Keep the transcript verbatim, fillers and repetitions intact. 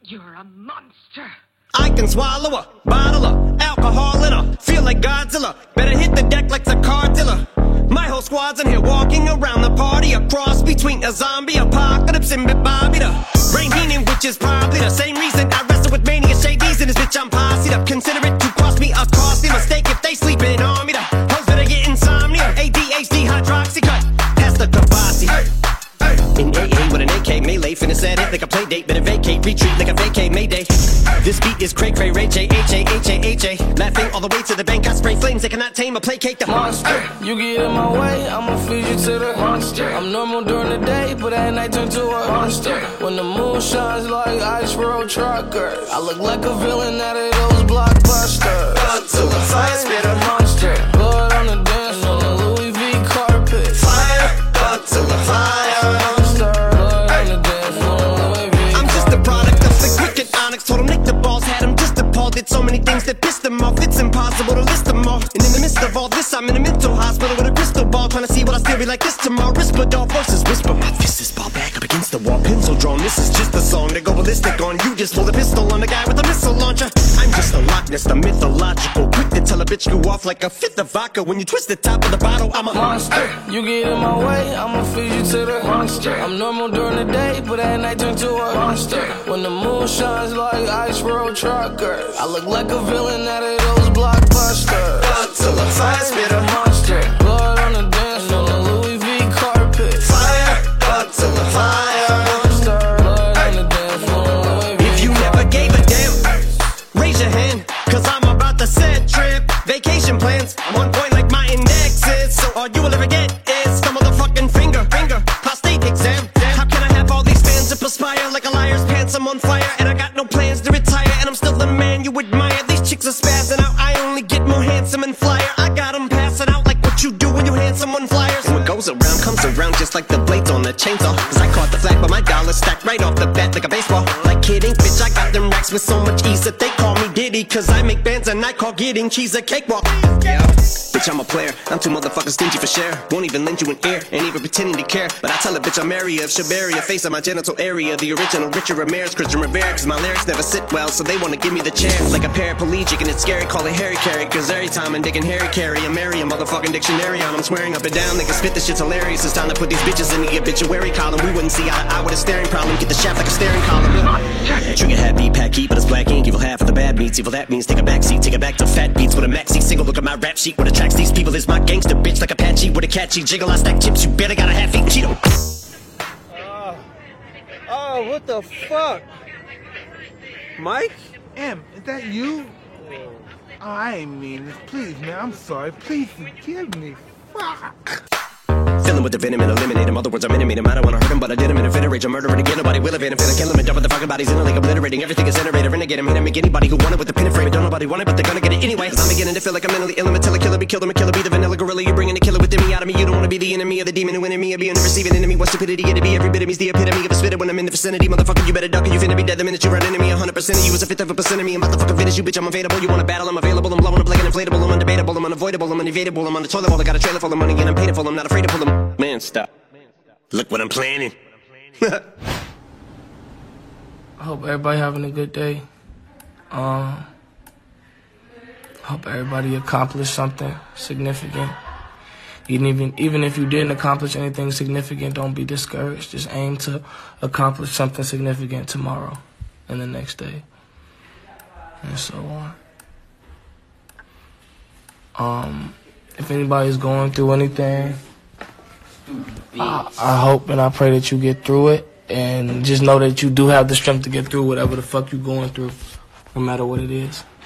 You're a monster. I can swallow a bottle of alcohol in her. Feel like Godzilla. Better hit the deck like the car dealer. My whole squad's in here walking around the party. A cross between a zombie apocalypse and Bobby the Rain Heenan, which is probably the same reason I wrestle with mania shades in this bitch. I'm posse'd up. Consider it to cost me a costly mistake if they sleeping on me. The hoes better get insomnia. A D H D hydroxy cut. Pass the Kabasi. In A A with an A K melee, finna set it like a play date. Better vacate, retreat like a vacay Mayday. This beat is cray cray, Ray J, H A, H A, H A. Laughing all the way to the bank, I spray flames. They cannot tame or placate the monster. You get in my way, I'ma feed you to the monster. I'm normal during the day, but at night turn to a monster. When the moon shines like ice road truckers, I look like a villain out of those blockbusters. Blood to the fire, spit a monster. Blood on the dance floor, the Louis V carpet. Fire, blood to the fire. Told him nick the balls, had him just appalled. Did so many things that pissed him off. It's impossible to list them all. And in the midst of all this, I'm in a mental hospital with a crystal ball, trying to see what I still be like this tomorrow. Rispadol versus whisper. My fist is ball back up against the wall, pencil drawn. This is just a song to go ballistic on. You just pull a pistol on the guy with a missile launcher. I'm just a Loch Ness, the mythological. Quick to tell a bitch you off like a fifth of vodka. When you twist the top of the bottle, I'm a monster. You get in my way, I'ma feed you to the monster. I'm normal during the day, but at night turn to a monster. When the moon shines like ice road truckers, I look like a villain out of those blockbusters. Blood to the fire, spit a monster. Blood on the dance floor, the Louis V carpet. Fire, blood to the fire. Monster. Blood on the dance floor, Louis V If you never gave a damn, raise your hand, cause I'm about to set trip. Vacation plans, I'm on point like my index is. So all you will ever get is the motherfucking finger, finger, prostate exam. How can I have all these fans that perspire like a liar's pants? I'm on fire and I got no plans to retire, and I'm still the man you admire. These chicks are spazzing out, I only get more handsome and flyer. I got them passing out like what you do when you hand someone flyers. And what goes around comes around just like the blades on the chainsaw. Cause I caught the flag but my dollar stacked right off the bat like a baseball. Like kidding, bitch, I got them racks with so much ease that they call me Diddy. Cause I make bands and I call getting cheese a cakewalk. Yeah, bitch, I'm a player, I'm too motherfucking stingy for share. Won't even lend you an ear, ain't even pretending to care. But I tell a bitch I'm area of Shabaria, face of my genital area. The original Richard Ramirez, Christian Rivera. Cause my lyrics never sit well, so they wanna give me the chair. Like a paraplegic and it's scary, call it Harry Carry. Cause every time I'm digging Harry Carry, I'm marry a motherfucking dictionary on. I'm swearing up and down, niggas spit this shit's hilarious. It's time to put these bitches in the obituary column. We wouldn't see eye to eye with a staring problem. Get the shaft like a staring column. Trigger happy, pack heat, but it's black ink. Evil half of the bad meats. Evil that means take a backseat, take it back to fat beats with a maxi single. Look at my rap sheet. What attracts these people is my gangster bitch like Apache with a catchy jiggle. I stack chips, you better got a half eat Cheeto. Oh, oh, what the fuck? Mike? M, is that you? Oh, I ain't mean this. Please, man, I'm sorry. Please forgive me. Fuck. Fill him with the venom and eliminate him. Other words, I'm intimate him. I don't wanna hurt him, but I did him in a fit of rage. I'm murdering again. Nobody will evade him. Finna kill him and dump the fucking bodies in a lake, obliterating everything is generated. Renegade him, hit him, make anybody who want it with the pin and frame it. Don't nobody want it, but they're gonna get it anyway. Cause I'm beginning to feel like I'm mentally ill. I'm a killer, be killed. I'm a killer, be the vanilla gorilla. You're bringing the killer within me out of me. You don't wanna be the enemy of the demon who in me. Or being the receiving enemy. What stupidity it'd be. Every bit of me's the epitome of a spitter when I'm in the vicinity. Motherfucker, you better duck or you finna be dead the minute you run into me. one hundred percent of you is a fifth of a percent of me. I'm about to fucking finish you, bitch. I'm available. You wanna battle? I'm available. I'm blowing up like an inflatable. I'm undebatable. I'm unavoidable. I'm unevadable. I'm on the toilet bowl. I got a trailer full of money and I'm paid for. I'm not afraid to pull them. Man, stop. Look what I'm planning. I hope everybody having a good day. Um, hope everybody accomplished something significant. Even, even even if you didn't accomplish anything significant, don't be discouraged. Just aim to accomplish something significant tomorrow and the next day, and so on. Um, if anybody's going through anything, I, I hope and I pray that you get through it, and just know that you do have the strength to get through whatever the fuck you're going through, no matter what it is.